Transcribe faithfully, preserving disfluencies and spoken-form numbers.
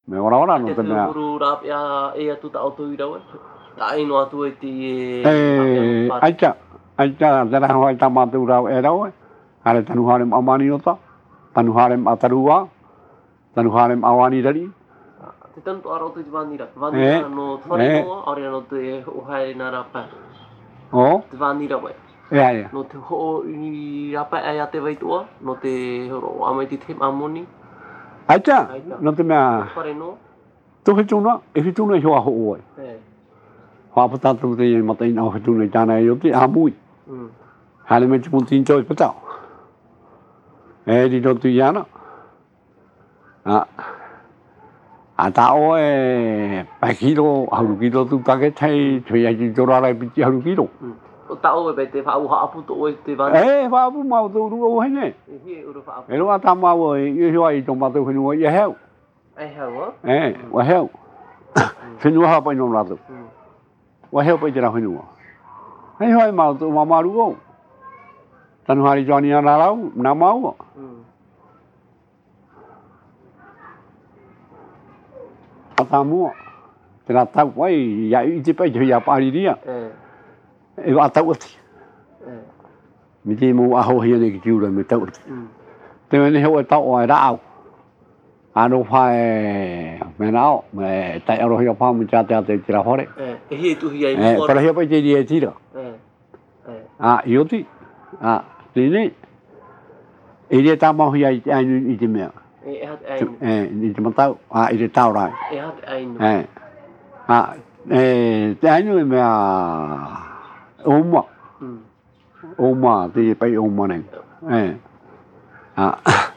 me ora ora no Te te mea uru rap ya e atu ta auto i rawa. Ta ino atu e ti e aita aita te raho ai tamatu rau e rau hare tanu hare amani ota tanu hare atarua tanu hare awani rari te tanu to aro te vanira vanira no fare no ore no te o haere na rapa o te vanira we e ai no te ho i rapa e a te vaitua no te ro amai te te amoni aita no te mea fare no to he tuna e he tuna ho ho oi e ha pata tu te mata ina ho tuna tana e te amui hale me te puntin choi pata e di do tu yana a a ta o e pa kilo haru kilo tu ta ke thai thoi ai ti tora lai pi haru kilo o ta o be te fa u ha pu to o te van e fa pu ma to ru o he ne e hi uru fa e ro ata ma o e ho ai to ma to hunu o e heu ai heu e o heu hunu ha pa no la to o heu pa jera hunu ai ho ai ma to ma ma ru o tanu hari joni na la na ma o ata mo te la tau wai ya i te pa ya pa ri ria e wa tau ti mi te mo a ho hi ne ki ura me tau ti te ne ho ta o ra au ano fa e me nao me tai aro hi pa mu cha te te tira hore e hi tu hi ai mo e para hi pa te ri tira a io ti a ti ni e ri ta ma hi ai ai ni te me e hat ai e ni te matau a i te tau rai e hat ai e a e te ai ni me a uma uma te pai uma ne e a